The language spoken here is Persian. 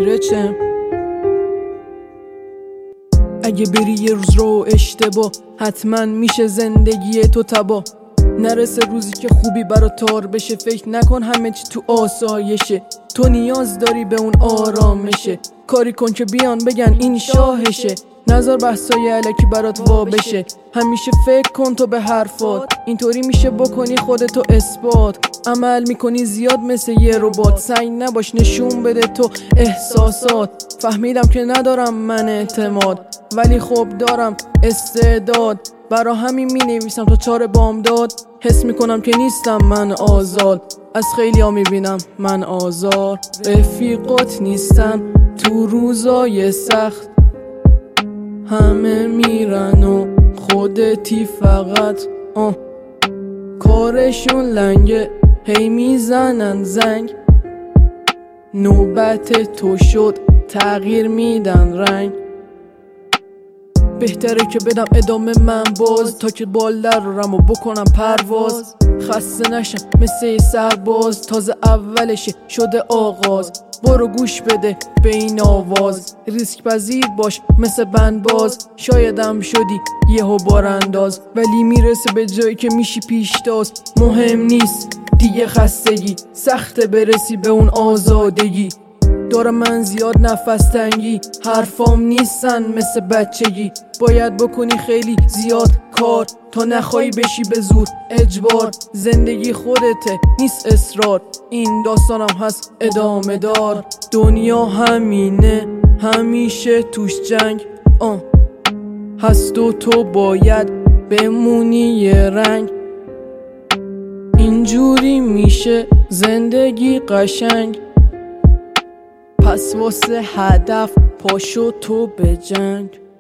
میره چه؟ اگه بری یه روز رو اشتباه، حتما میشه زندگی تو تباه. نرسه روزی که خوبی برا تار بشه، فکر نکن همه چی تو آسایشه. تو نیاز داری به اون آرامشه، کاری کن که بیان بگن این شاهشه. نظر بحثای علکی برات وا بشه، همیشه فکر کن تو به حرفات. اینطوری میشه بکنی خودتو اثبات. عمل میکنی زیاد مثل یه ربات، سعی نباش نشون بده تو احساسات. فهمیدم که ندارم من اعتماد، ولی خب دارم استعداد. برا همین می نویسم تا 4 بامداد. حس میکنم که نیستم من آزاد، از خیلی ها میبینم من آزار. رفیقات نیستن تو روزای سخت، همه میرن و خودتی فقط. کارشون لنگه، هی میزنن زنگ. نوبت تو شد تغییر میدن رنگ. بهتره که بدم ادامه من باز، تا که بال درارم و بکنم پرواز. خسته نشم مثل سرباز، تازه اولشه شده آغاز. برو گوش بده به این آواز، ریسک پذیر باش مثل بندباز. شایدم شدی یهو بارانداز، ولی میرسه به جایی که میشی پیشتاز. مهم نیست دیگه خستگی، سخته برسی به اون آزادگی. دارم من زیاد نفس تنگی، حرفام نیستن مثل بچگی. باید بکنی خیلی زیاد کار تا نخوایی بشی به زور اجبار. زندگی خودته نیست اصرار، این داستانم هست ادامه دار. دنیا همینه همیشه توش جنگ هست و تو باید بمونی یه رنگ. اینجوری میشه زندگی قشنگ، پس واسه هدف پاشو تو به جنگ.